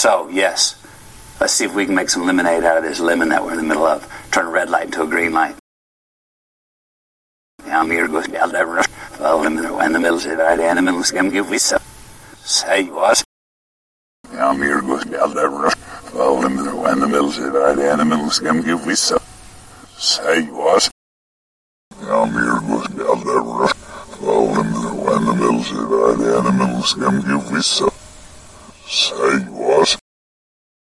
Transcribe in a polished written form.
So, yes, let's see if we can make some lemonade out of this lemon that we're in the middle of. Turn a red light into a green light. I'm here goes down there. Well, in the middle of the animal scam give we so. Say was. I'm here goes down there. Well, in the middle of the animal scam give we so. Say was. I'm here goes down there. Well, in the middle of the animal scam give we so.